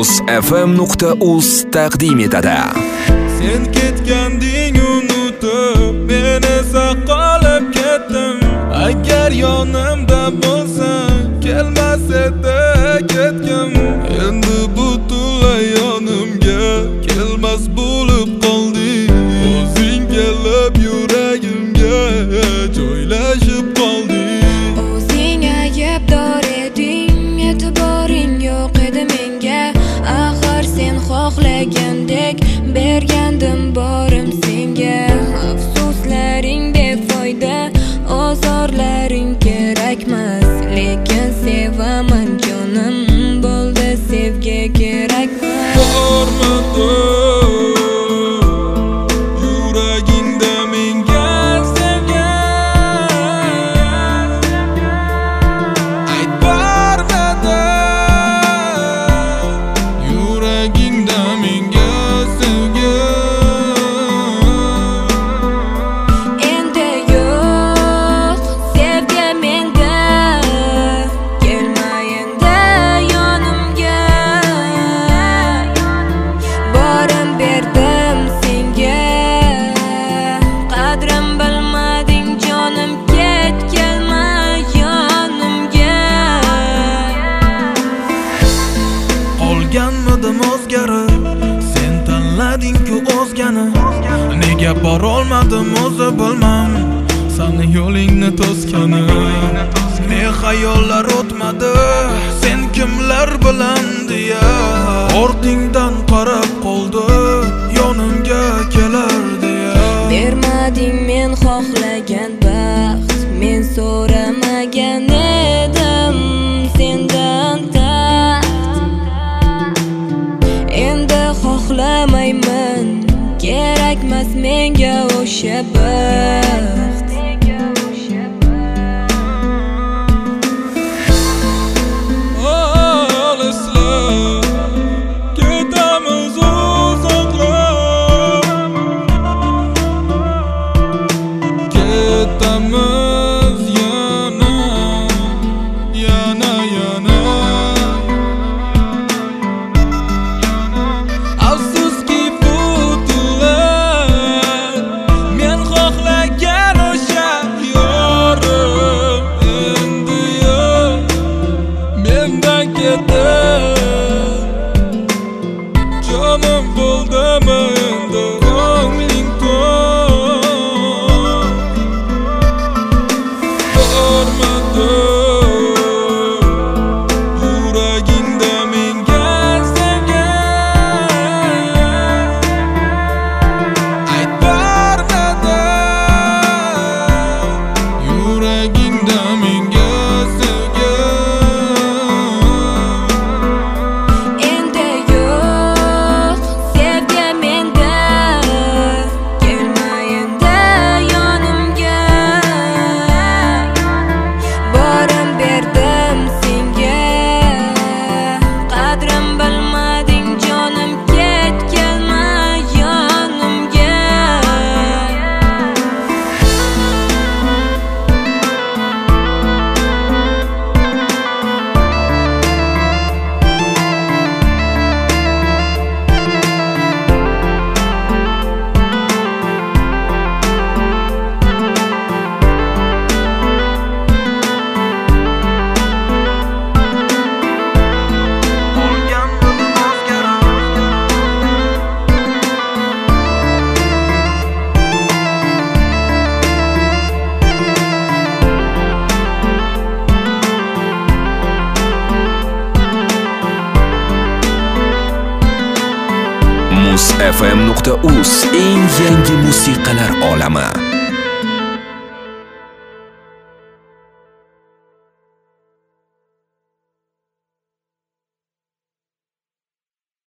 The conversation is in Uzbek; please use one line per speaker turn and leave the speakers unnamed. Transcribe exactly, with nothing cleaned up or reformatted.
muz f m nuqta uz taqdim etadi.
Sen ketganding unutib, men esa qolib ketdim. Agar yonimda bo'lsang, kelmas edi ketgim. Endi butunlay yonimga kelmas bo'lib qolding. O'zing kelib yuragimga joylashib qolding.
O'zing aybdor eding, e'tiboring yo'q edi menga. Axir sen xohlagandek bergandim borim senga. Afsuslaring befoyda, ozorlaring kerakmas, lekin sevaman jonim, bo'ldi sevgi kerakmas.
Bormadim yuragingda menga sevgan, ayt bormadim yuragingda menga sevgan.
Endi yo'q sevgi menda, kelma endi yonimga. Borim berdim senga, qadrim bilmading jonim, ket kelma yonimga.
Qolganmidim o'zgarib, sen tanlading-ku o'zgani. Nega borolmadim o'zi bilmam, sani yo'lingni to'sgani. Ne xayollar o'tmadi, sen kimlar bilan deya. Ortingdan qarab qoldi, yonimga kelar deya.
Bermading men xohlagan baxt, men so'ramagan edim sendan taxt. Endi xohlamayman, kerakmas menga o'sha baxt.
Olislar ketamiz uzoqroq, ketamiz yana, yana, yana. Afsuski butunlay men xohlagan o'sha yorim endi yo'q, mendan ketdi. Jonim bo'ldimi endi ko'ngling to'q. Bormadim yuragingda menga sevgan, ayt bormadim yuragingda menga sevgan.
Endi yo'q sevgi menda, kelma endi yonimga. Borim berdim senga, qadrim bilmading jonim, ket kelma yonimga.
muz f m nuqta uz eng yangi musiqalar olami.